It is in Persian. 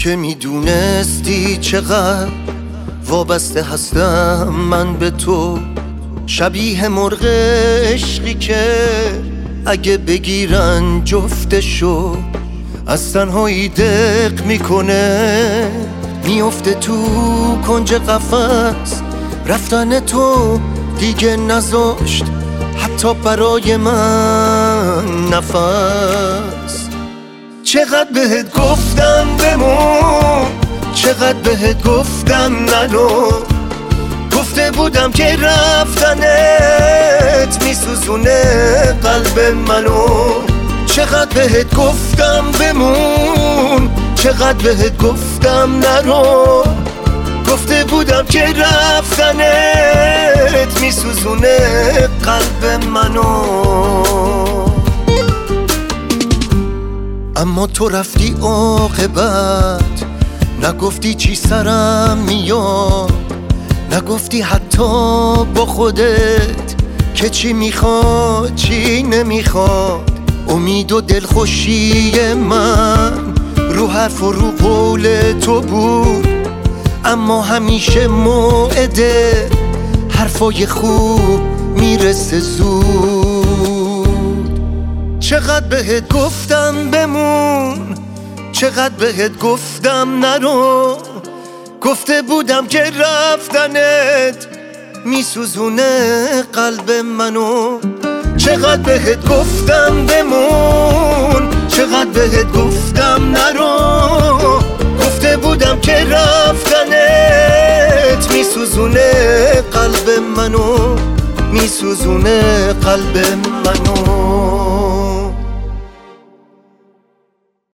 که میدونستی چقدر وابسته هستم من به تو، شبیه مرغ عشقی که اگه بگیرن جفتشو از تنهایی دق میکنه، میفته تو کنج قفس. رفتن تو دیگه نذاشت حتی برای من نفس. چقدر بهت گفتم بمون، چقدر بهت گفتم نرو، گفته بودم که رفتنت میسوزونه قلب منو. چقدر بهت گفتم بمون، چقدر بهت گفتم نرو، گفته بودم که رفتنت میسوزونه قلب منو. اما تو رفتی عاقبت، نگفتی چی سرم میاد، نگفتی حتی با خودت که چی میخواد چی نمیخواد. امید و دلخوشی من رو حرف و رو قول تو بود، اما همیشه موعده حرفای خوب میرسه زود. چقدر بهت گفتم بمون، چقدر بهت گفتم نرو، گفته بودم که رفتنت میسوزونه قلب منو. چقدر بهت گفتم بمون، چقدر بهت گفتم نرو، گفته بودم که رفتنت میسوزونه قلب منو، میسوزونه قلب منو.